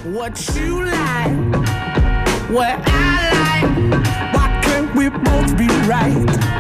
What you like, what I like. Why can't we both be right?